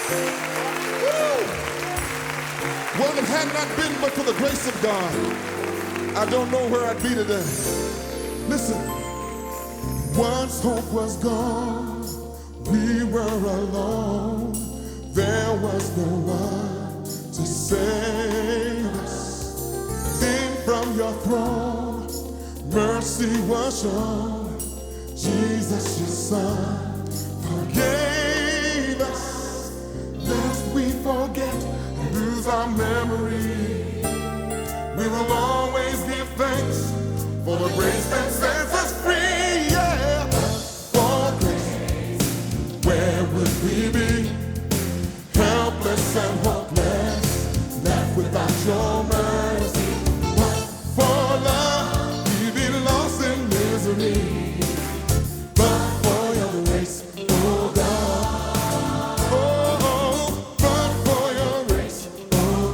Well, if it had not been but for the grace of God, I don't know where I'd be today. Listen, once hope was gone, we were alone. There was no one to save us. Then from your throne, mercy was shown. Jesus, your Son, forgave us. Lest we forget and lose our memory, we will always give thanks for the grace that sets us free. Yeah, for grace, where would we be? Helpless and hopeless, left without your mercy. But for love, we'd be lost in misery. But for your grace, oh God, oh, but for your grace, oh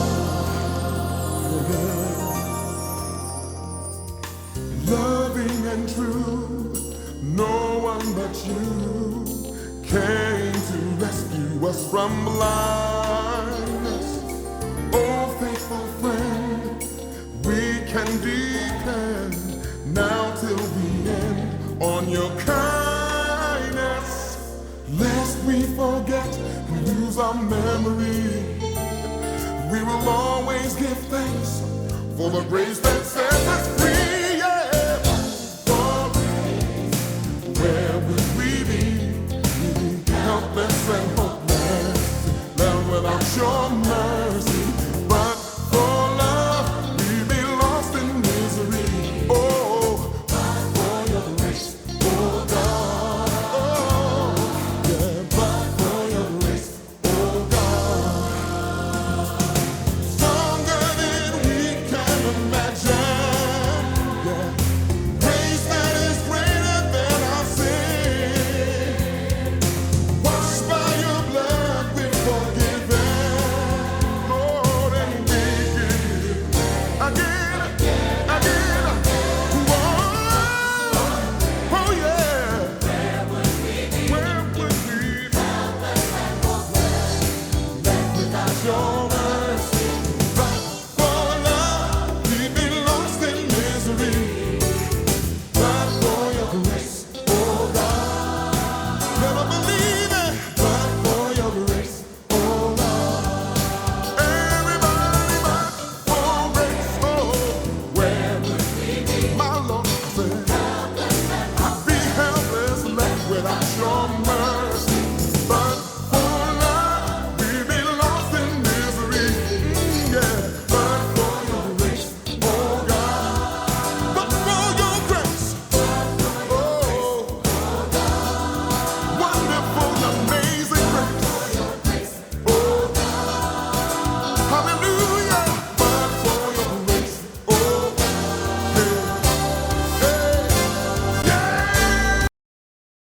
God. Loving and true, no one but you came to rescue us from blindness. Oh, faithful friend, we can depend now till the end on your kindness. Lest we forget and lose our memory, we will always give thanks for the grace that sets us free. Yeah, for grace, where would we be? Helpless and hopeless, left without your